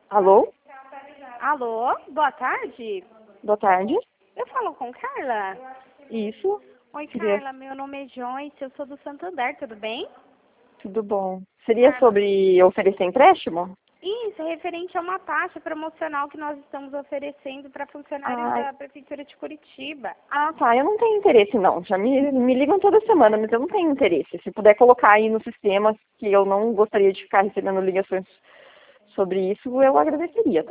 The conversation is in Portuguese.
Alô? Alô, boa tarde. Boa tarde. Eu falo com Carla. Isso. Oi, Seria Carla, meu nome é Joyce, eu sou do Santander, tudo bem? tudo bom. Seria Carla. sobre oferecer empréstimo? Isso, é referente a uma taxa promocional que nós estamos oferecendo para funcionários Ah, da Prefeitura de Curitiba. tá. Eu não tenho interesse, não. Já me ligam toda semana, mas eu não tenho interesse. Se puder colocar aí no sistema que eu não gostaria de ficar recebendo ligações sobre isso, eu agradeceria, tá?